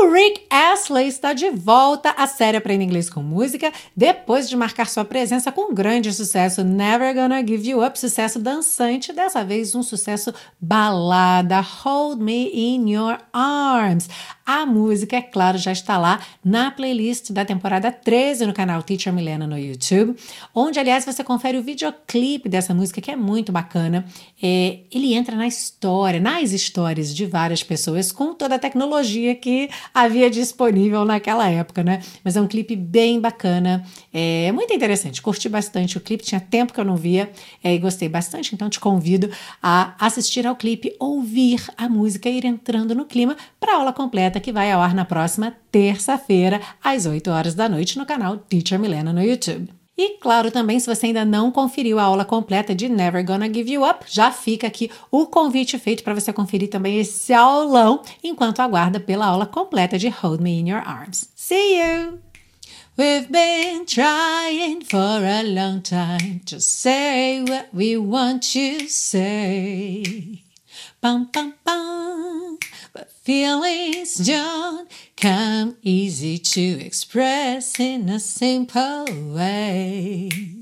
O Rick Astley está de volta à série Aprenda Inglês com Música, depois de marcar sua presença com um grande sucesso, Never Gonna Give You Up, sucesso dançante, dessa vez um sucesso balada, Hold Me In Your Arms. A música, é claro, já está lá na playlist da temporada 13 no canal Teacher Milena no YouTube, onde, aliás, você confere o videoclipe dessa música, que é muito bacana. Ele entra na história, nas histórias de várias pessoas, com toda a tecnologia que havia disponível naquela época, né? Mas é um clipe bem bacana, é muito interessante, curti bastante o clipe, tinha tempo que eu não via e gostei bastante, então te convido a assistir ao clipe, ouvir a música e ir entrando no clima para a aula completa que vai ao ar na próxima terça-feira, às 8 horas da noite, no canal Teacher Milena no YouTube. E claro, também, se você ainda não conferiu a aula completa de Never Gonna Give You Up, já fica aqui o convite feito para você conferir também esse aulão enquanto aguarda pela aula completa de Hold Me In Your Arms. See you! We've been trying for a long time to say what we want to say. Bum, bum, bum. But feelings don't come easy to express in a simple way.